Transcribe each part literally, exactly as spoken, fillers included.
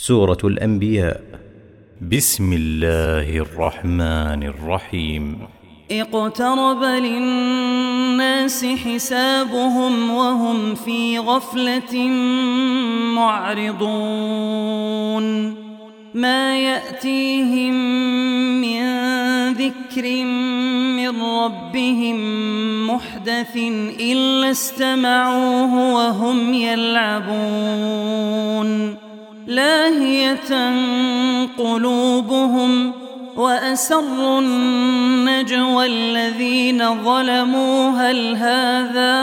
سورة الأنبياء. بسم الله الرحمن الرحيم. اقترب للناس حسابهم وهم في غفلة معرضون ما يأتيهم من ذكر من ربهم محدث إلا استمعوه وهم يلعبون لاهية قلوبهم وأسروا النجوى الذين ظلموا هل هذا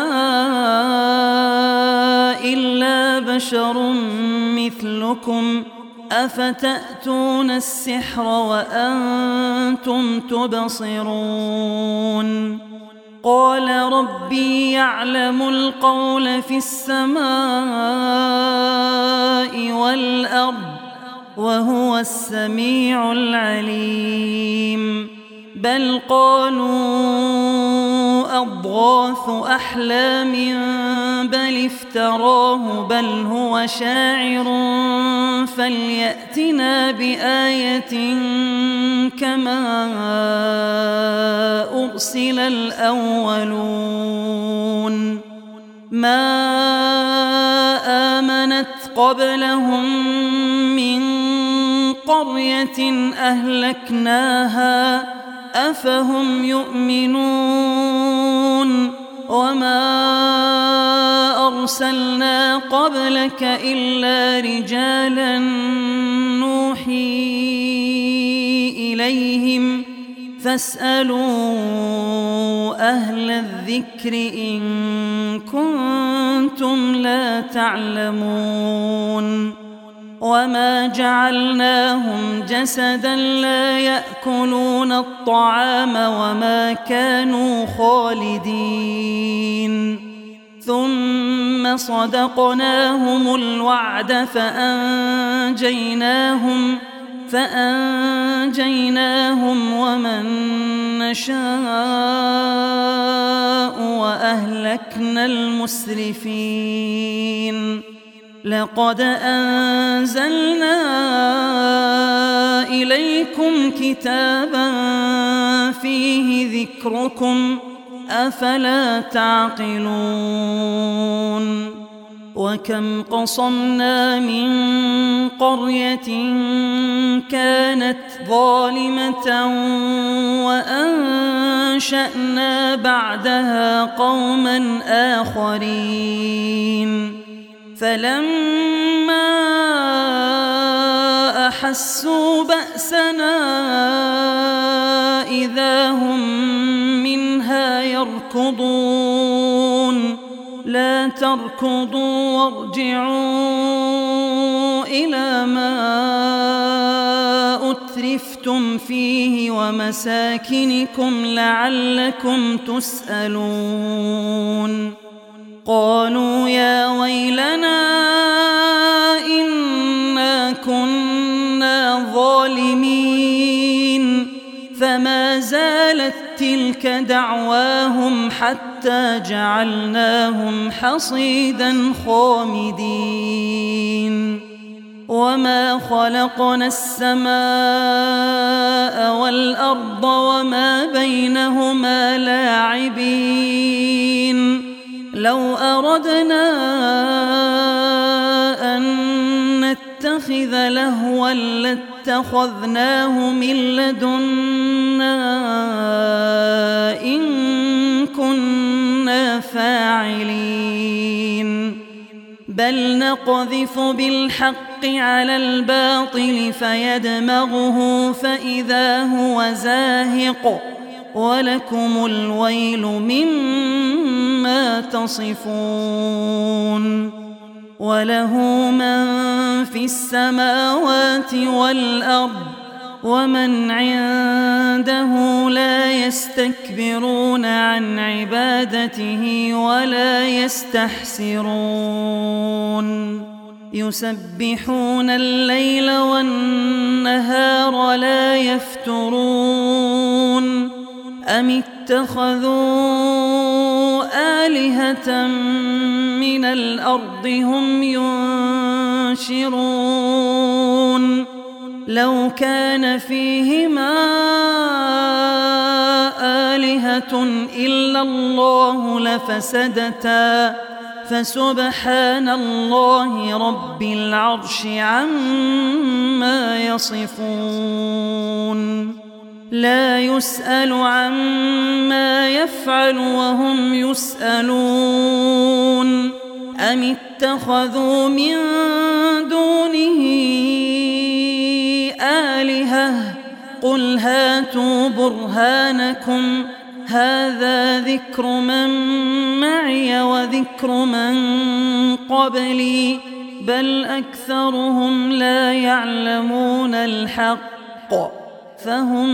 إلا بشر مثلكم أفتأتون السحر وأنتم تبصرون قال ربي يعلم القول في السماء والأرض وهو السميع العليم بل قالوا أضغاث أحلام بل افتراه بل هو شاعر فليأتنا بآية كما أرسل الأولون ما آمنت قبلهم من قرية أهلكناها أفهم يؤمنون وما أرسلنا قبلك إلا رجالا نوحي إليهم فاسألوا أهل الذكر إن كنتم لا تعلمون وما جعلناهم جسدا لا يأكلون الطعام وما كانوا خالدين ثم صدقناهم الوعد فأنجيناهم فأنجيناهم ومن نشاء وأهلكنا المسرفين لقد أنزلنا إليكم كتابا فيه ذكركم أفلا تعقلون وكم قصمنا من قرية كانت ظالمة وأنشأنا بعدها قوما آخرين فلما أحسوا بأسنا إذا هم منها يركضون لا تركضوا وارجعوا إلى ما أترفتم فيه ومساكنكم لعلكم تسألون قالوا يا ويلنا إنا كنا ظالمين فما زالت تلك دعواهم حتى جعلناهم حصيدا خامدين وما خلقنا السماء والأرض وما بينهما لاعبين لو أردنا أن نتخذ لهوا لاتخذناه من لدنا إن كنا فاعلين بل نقذف بالحق على الباطل فيدمغه فإذا هو زاهق ولكم الويل مما تصفون وله من في السماوات والأرض ومن عنده لا يستكبرون عن عبادته ولا يستحسرون يسبحون الليل والنهار لا يفترون أم اتخذوا آلهة من الأرض هم ينشرون لو كان فيهما آلهة إلا الله لفسدتا فسبحان الله رب العرش عما يصفون لا يسأل عما يفعل وهم يسألون أم اتخذوا من دونه آلهة قل هاتوا برهانكم هذا ذكر من معي وذكر من قبلي بل أكثرهم لا يعلمون الحق فهم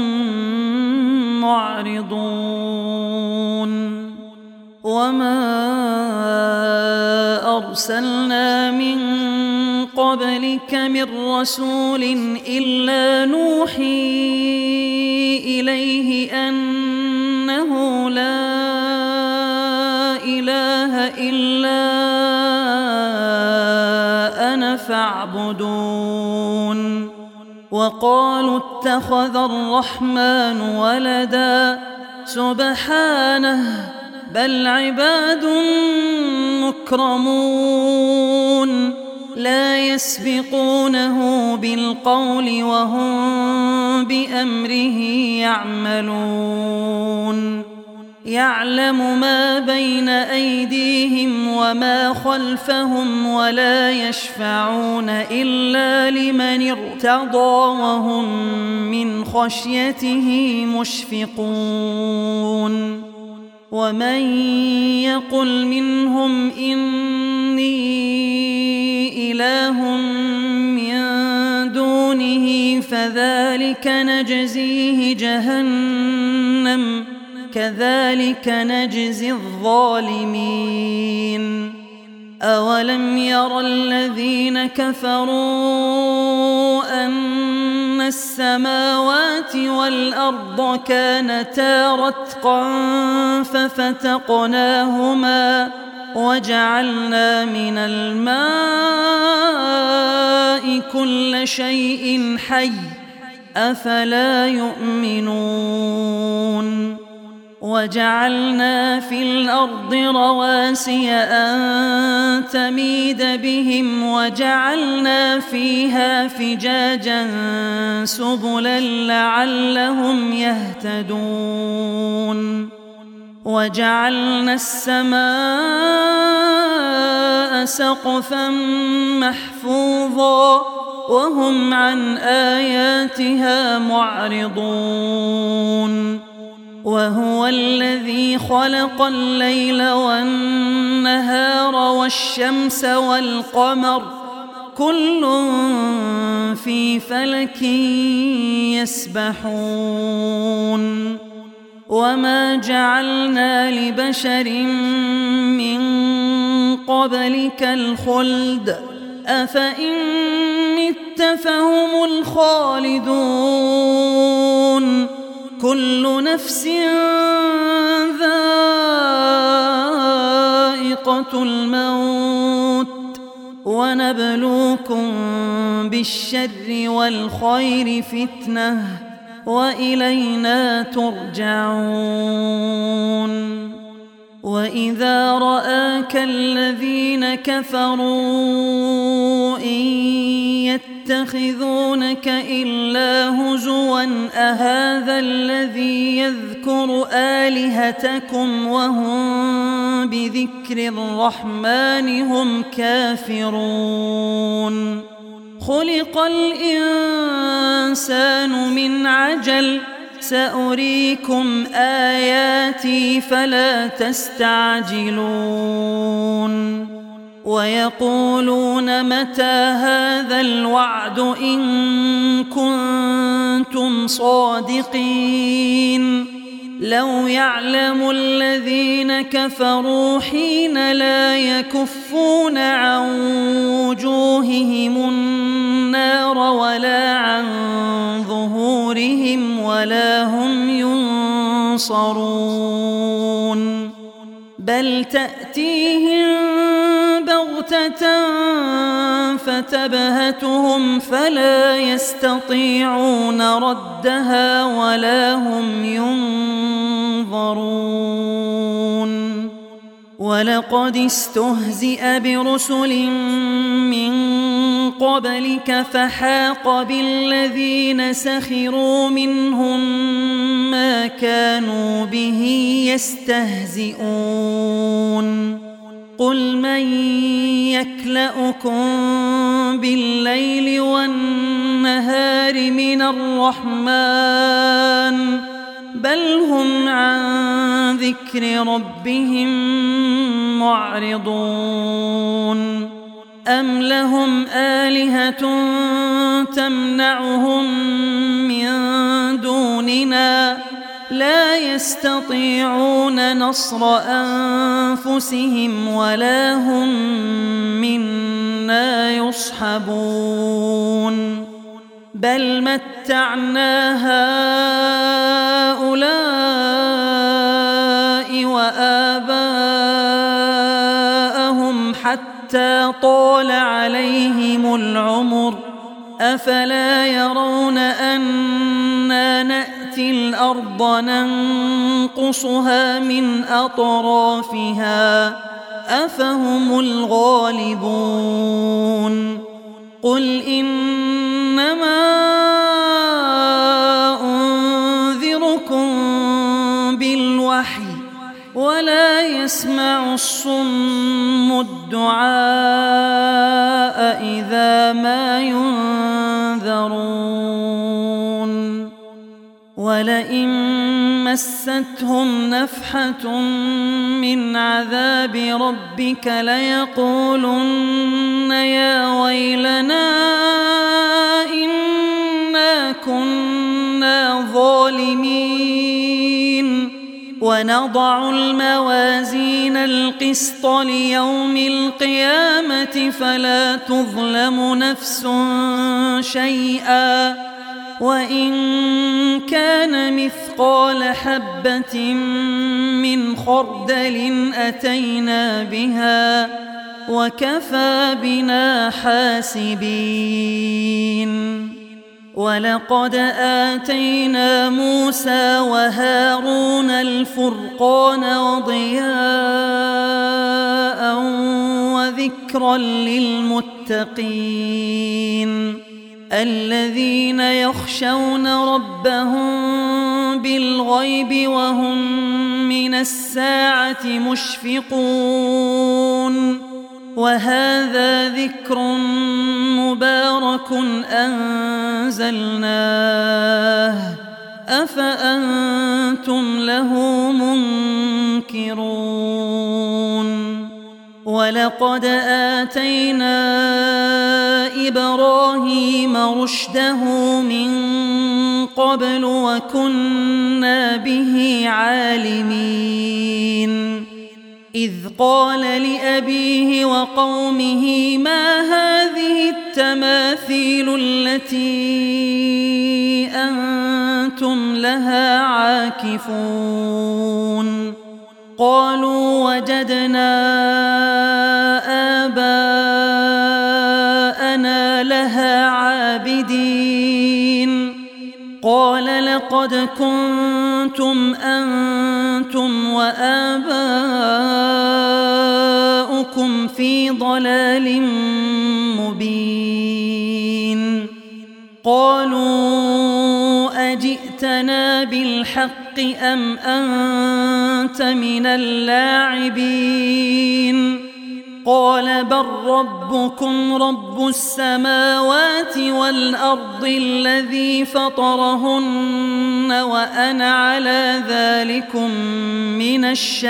معرضون وما أرسلنا من قبلك من رسول إلا نوحي إليه أنه لا إله إلا أنا فاعبدون وقالوا اتخذ الرحمن ولدا سبحانه بل عباد مكرمون لا يسبقونه بالقول وهم بأمره يعملون يعلم ما بين أيديهم وما خلفهم ولا يشفعون إلا لمن ارتضى وهم من خشيته مشفقون ومن يقل منهم إني إله من دونه فذلك نجزيه جهنم كذلك نجزي الظالمين أولم ير الذين كفروا أن السماوات والأرض كانتا رتقا ففتقناهما وجعلنا من الماء كل شيء حي أفلا يؤمنون وجعلنا في الأرض رواسي أن تميد بهم وجعلنا فيها فجاجا سبلا لعلهم يهتدون وجعلنا السماء سقفا محفوظا وهم عن آياتها معرضون وهو الذي خلق الليل والنهار والشمس والقمر كل في فلك يسبحون وما جعلنا لبشر من قبلك الخلد أفإن مت فهم الخالدون كل نفس ذائقة الموت ونبلوكم بالشر والخير فتنة وإلينا ترجعون وإذا رآك الذين كفروا إن يتخذونك إلا هزوا أهذا الذي يذكر آلهتكم وهم بذكر الرحمن هم كافرون خلق الإنسان من عجل سأريكم آياتي فلا تستعجلون ويقولون متى هذا الوعد إن كنتم صادقين لو يعلم الذين كفروا حين لا يكفون عن وجوههم النار ولا عن ظهورهم ولا هم ينصرون بل تأتيهم بغتة بغتة فتبهتهم فلا يستطيعون ردها ولا هم ينظرون ولقد استهزئ برسل من قبلك فحاق بالذين سخروا منهم ما كانوا به يستهزئون قل من يكلؤكم بالليل والنهار من الرحمن بل هم عن ذكر ربهم معرضون أم لهم آلهة تمنعهم من دوننا لا يستطيعون نصر أنفسهم ولا هم منا يصحبون بل متعنا هؤلاء وآباءهم حتى طال عليهم العمر أفلا يرون أنا نأتي الأرض ننقصها من أطرافها أفهم الغالبون قل إنما أنذركم بالوحي ولا يسمع الصم الدعاء إذا ما ينذرون ولئن مستهم نفحة من عذاب ربك ليقولن يا ويلنا إنا كنا ظالمين ونضع الموازين القسط ليوم القيامة فلا تظلم نفس شيئا وإن كان مثقال حبة من خردل أتينا بها وكفى بنا حاسبين ولقد آتينا موسى وهارون الفرقان وضياء وذكرا للمتقين الذين يخشون ربهم بالغيب وهم من الساعة مشفقون وهذا ذكر مبارك أنزلناه أفأنتم له منكرون ولقد آتينا إبراهيم رشده من قبل وكنا به عالمين إذ قال لأبيه وقومه ما هذه التماثيل التي أنتم لها عاكفون قالوا وجدنا آباءنا لها عابدين قال لقد كنتم أنتم وآباؤكم في ضلال مبين قالوا أجئتنا بالحق أم أنت من اللاعبين قال بل ربكم رب السماوات والأرض الذي فطرهن وأنا على ذلكم من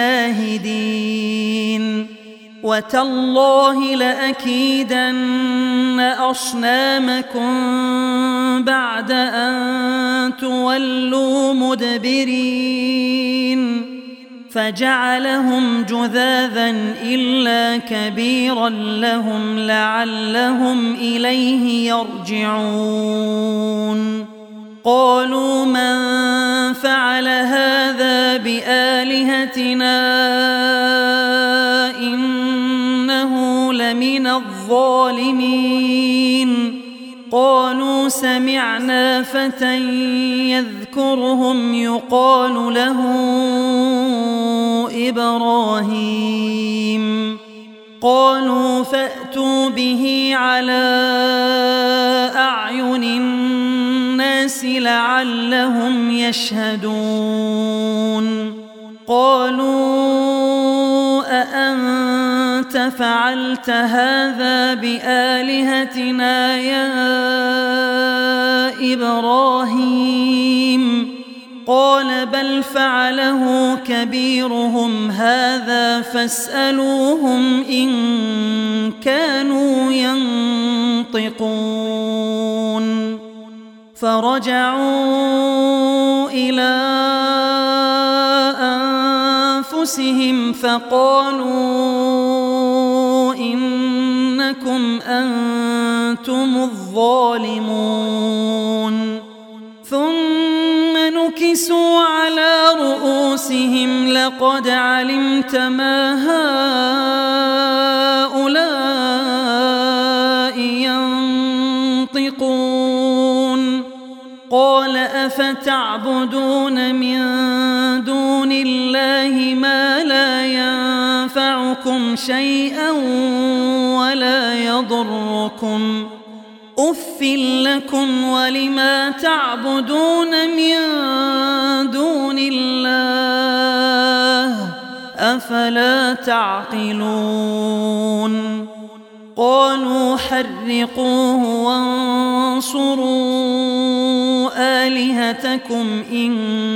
الشاهدين وتالله لأكيدن أصنامكم بعد أن تولوا مدبرين فجعلهم جذاذا إلا كبيرا لهم لعلهم إليه يرجعون قالوا من فعل هذا بآلهتنا إنه لمن من الظالمين قالوا سمعنا فتى يذكرهم يقال له إبراهيم قالوا فأتوا به على أعين الناس لعلهم يشهدون قالوا أأنت فعلت هذا بآلهتنا يا إبراهيم قال بل فعله كبيرهم هذا فاسألوهم إن كانوا ينطقون فرجعوا إلى أنفسهم فقالوا إنكم أنتم الظالمون ثم نكسوا على رؤوسهم لقد علمت ما هؤلاء ينطقون قال أفتعبدون من دون الله ما لا ينفعكم شيئا ولا يضركم أف لكم ولما تعبدون من دون الله أفلا تعقلون قالوا حرقوه وانصروا آلهتكم إن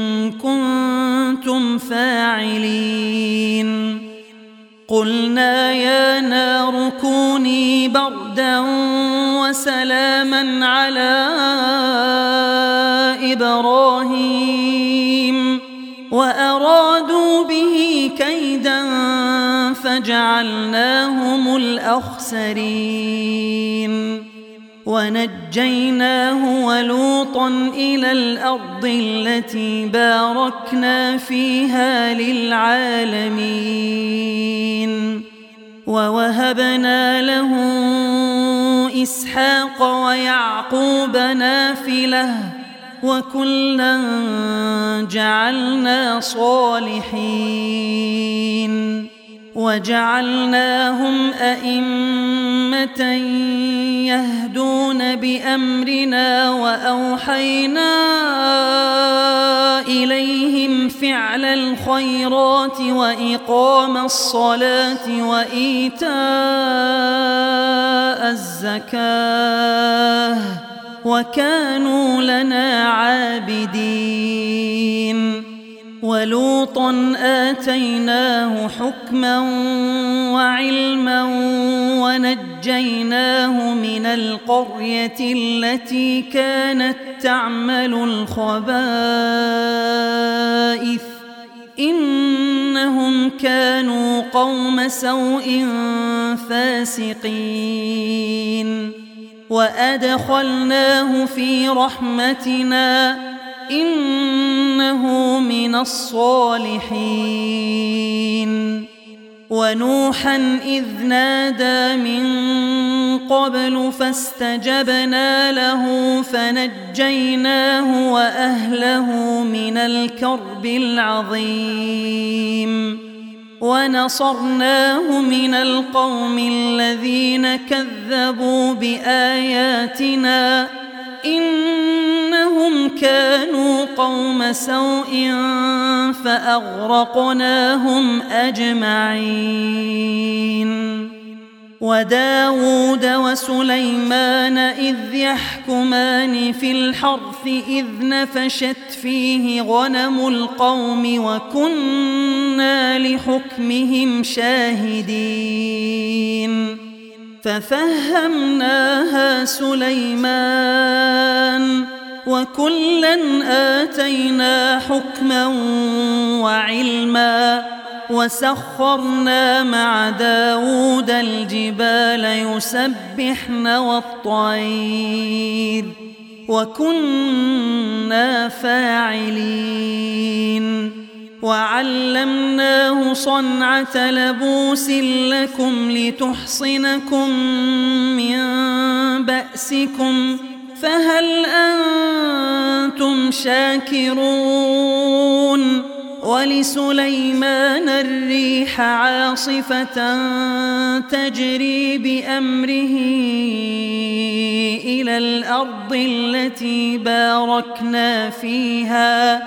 كنتم فاعلين قلنا يا نار كوني بردا وسلاما على إبراهيم وأرادوا به كيدا فجعلناهم الأخسرين ونجيناه ولوطا إلى الأرض التي باركنا فيها للعالمين ووهبنا له إسحاق ويعقوب نافلة وكلا جعلنا صالحين وجعلناهم أئمة يهدون بأمرنا وأوحينا إليهم فعل الخيرات وإقام الصلاة وإيتاء الزكاة وكانوا لنا عابدين ولوطا آتيناه حكما وعلما ونجيناه من القرية التي كانت تعمل الخبائث إنهم كانوا قوم سوء فاسقين وأدخلناه في رحمتنا إنه من الصالحين ونوحا إذ نادى من قبل فاستجبنا له فنجيناه وأهله من الكرب العظيم ونصرناه من القوم الذين كذبوا بآياتنا إنهم كانوا قوم سوء فأغرقناهم أجمعين وداود وسليمان إذ يحكمان في الحرث إذ نفشت فيه غنم القوم وكنا لحكمهم شاهدين ففهمناها سليمان وكلا آتينا حكما وعلما وسخرنا مع داود الجبال يسبحن والطير وكنا فاعلين وعلمناه صنعة لبوس لكم لتحصنكم من بأسكم فهل أنتم شاكرون ولسليمان الريح عاصفة تجري بأمره إلى الأرض التي باركنا فيها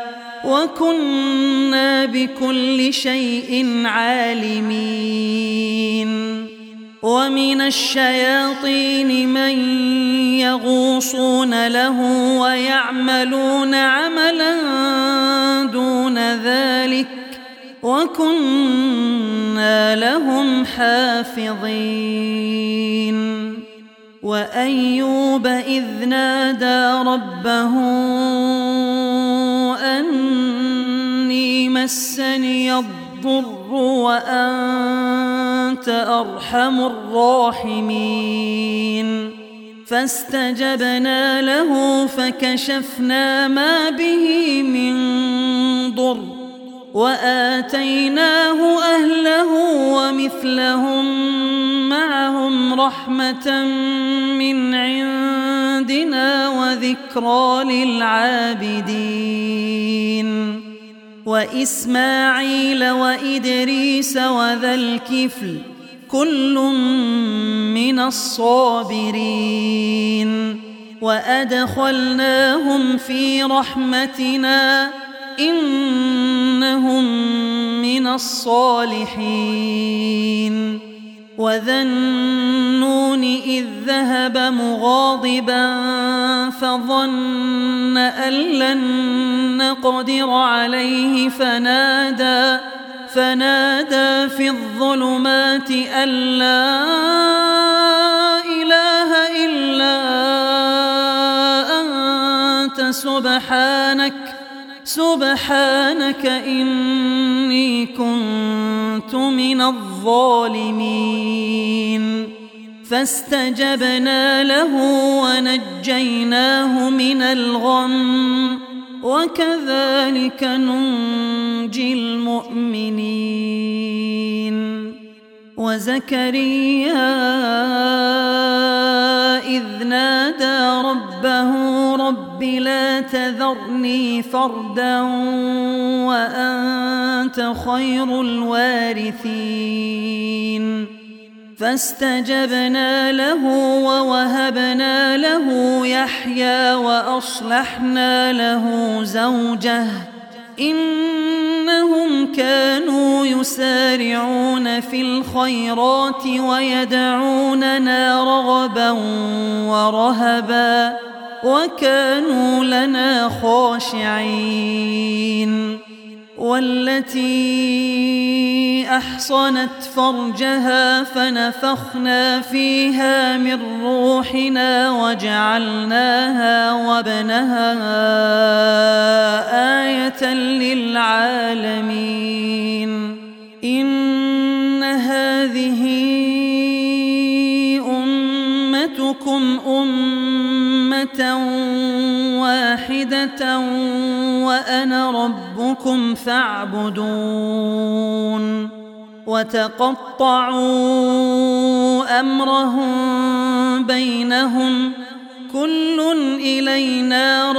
وكنا بكل شيء عالمين ومن الشياطين من يغوصون له ويعملون عملا دون ذلك وكنا لهم حافظين وأيوب إذ نادى ربه أني مسني الضر وأنت أرحم الراحمين فاستجبنا له فكشفنا ما به من ضر وآتيناه أهله ومثلهم معهم رحمة من عندنا وذكرى للعابدين وإسماعيل وإدريس وذا الكفل كل من الصابرين وأدخلناهم في رحمتنا إنهم من الصالحين وذا النون إذ ذهب مغاضبا فظن أن لن نقدر عليه فنادى فنادى في الظلمات أن لا إله إلا أنت سبحانك سبحانك إني كنت من الظالمين فاستجبنا له ونجيناه من الغم وكذلك ننجي المؤمنين وزكريا إذ نادى ربه رب لا تذرني فردا وأنت خير الوارثين فاستجبنا له ووهبنا له يحيى وأصلحنا له زوجه إنهم كانوا يسارعون في الخيرات ويدعوننا رغبا ورهبا وكانوا لنا خاشعين والتي أحصنت فرجها فنفخنا فيها من روحنا وجعلناها وابنها آية للعالمين إن هذه أمتكم أمة واحدة وأنا ربكم فاعبدون وتقطعوا أمرهم بينهم كل إلينا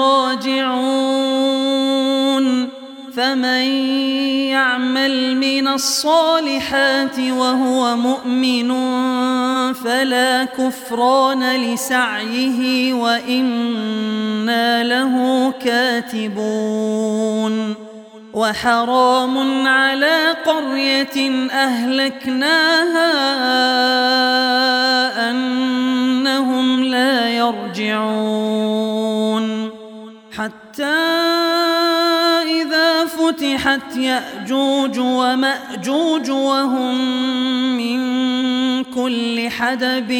راجعون فمن يعمل من الصالحات وهو مؤمن فلا كفران لسعيه وإنا له كاتبون وحرام على قرية أهلكناها أنهم لا يرجعون حتى إذا فتحت يأجوج ومأجوج وهم من كل حدب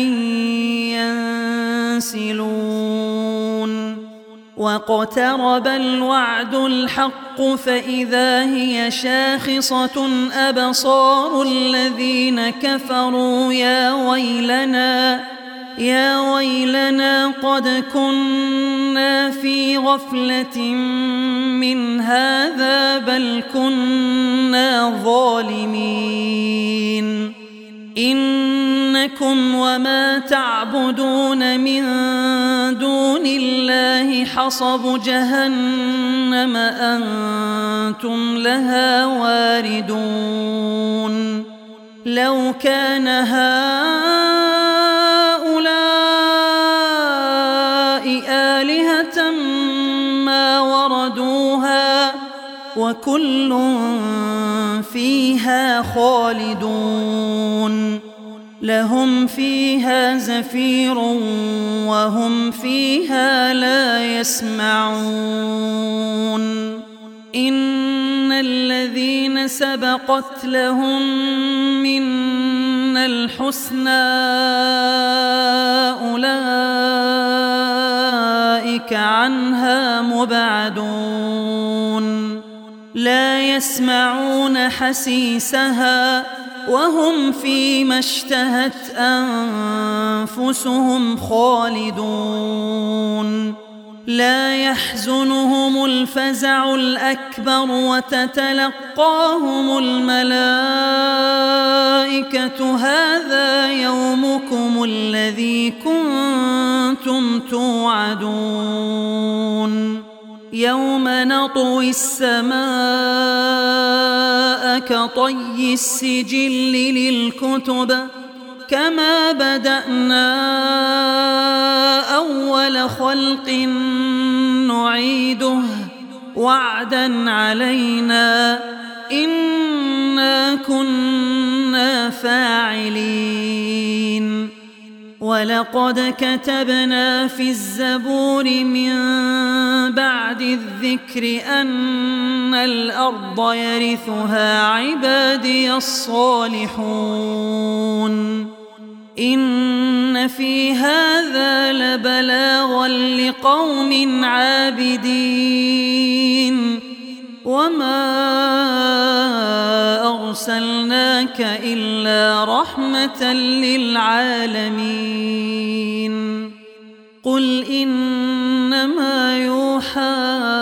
ينسلون واقترب الوعد الحق فإذا هي شاخصة أبصار الذين كفروا يا ويلنا يا ويلنا قد كنا إنا في غفلة من هذا بل كنا ظالمين إنكم وما تعبدون من دون الله حصب جهنم أنتم لها واردون لو كان هؤلاء آلهة ما وردوها وكل فيها خالدون لهم فيها زفير وهم فيها لا يسمعون إن الذين سبقت لهم منا الحسنى أولئك عنها مبعدون لا يسمعون حسيسها وهم فيما اشتهت أنفسهم خالدون لا يحزنهم الفزع الأكبر وتتلقاهم الملائكة هذا يومكم الذي كنتم توعدون يوم نطوي السماء كطي السجل للكتب كما بدأنا أول خلق نعيده وعدا علينا إنا كنا فاعلين ولقد كتبنا في الزبور من بعد الذكر أن الأرض يرثها عبادي الصالحون إن في هذا لبلاغا لقوم عابدين وما أرسلناك إلا رحمة للعالمين قل إنما يوحى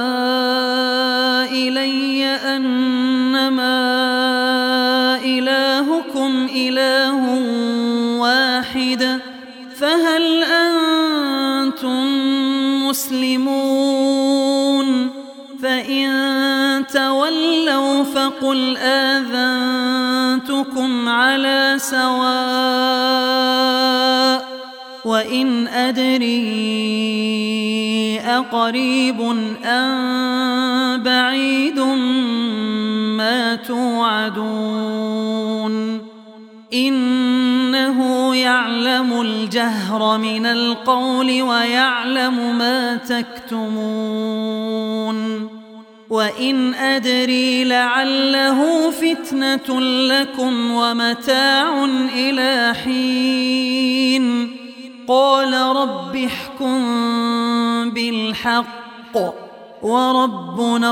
إلي أنما إلهكم إله واحد فهل أنتم مسلمون فإن تولوا فقل آذنتكم على سواء وإن أدري أقريب أم بعيد ما توعدون إنه يعلم الجهر من القول ويعلم ما تكتمون وإن أدري لعله فتنة لكم ومتاع إلى حين قال رب احكم بالحق وربنا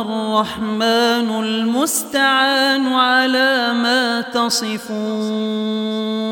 الرحمن المستعان على ما تصفون